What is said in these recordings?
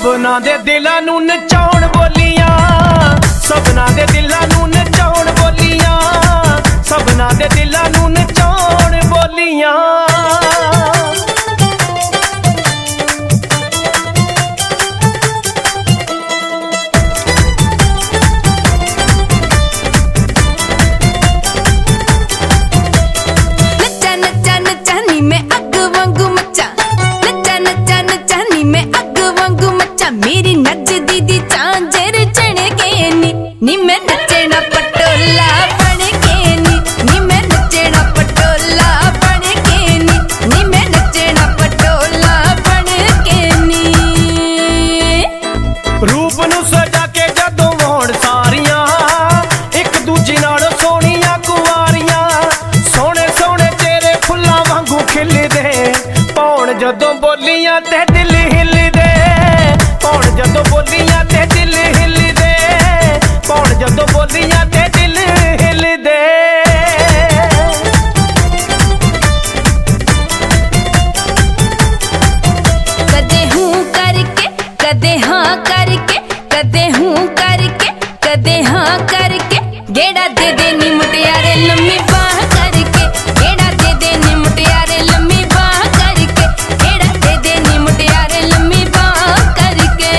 सबना दे दिलां नूं नचाउण बोलियां, सबना दे दिलां नूं नचाउण बोलियां, सबना दे दिलां नूं नचाउण बोलियां। मेरी नचदी दी झांझर चढ़के नी मैं नचना पटोला बन के नी मैं नचना पटोला बन के नी मैं नचना पटोला बन के नी। रूप नूं सजा के जदों होण सारियां एक दूजी नाल सोहणियां कुवारियां, सोहणे सोहणे तेरे फुल्लां वांगू खिलदे, पौण जदों बोलियां ते दिल हिलदे, पौण जदों बोलियां ते दिल हिलदे, पौण जदों बोलियां ते दिल हिलदे। कदे हूं करके कदे हाँ करके, कदे हूं करके कदे हाँ करके, गेड़ा दे दे नी मुटियारे लम्मी बाह करके, गेड़ा दे दे नी मुटियारे लम्मी बाह करके, गेड़ा दे दे नी मुटियारे लम्मी बाह करके।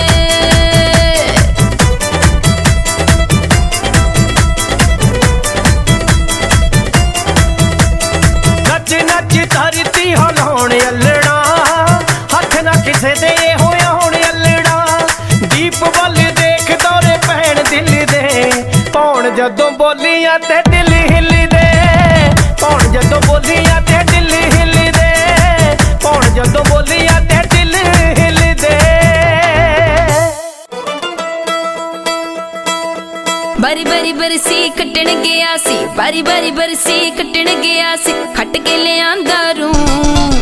नच नच धरती हिलाउण अल्लड़ा, हथ ना किसे दे होया हुण अल्लड़ा, दीप वल देख दौरे पैण दिल दे, पौण जदों बोलियां ते दिल हिलदे, पौण जदों बोलियां ते दिल हिलदे, पौण जदों बोलियां ते दिल हिलदे। बारी बारी बरसी कट्टण गया सी, बारी बारी बरसी कट्टण गया सी, खट के ले आंदा रूं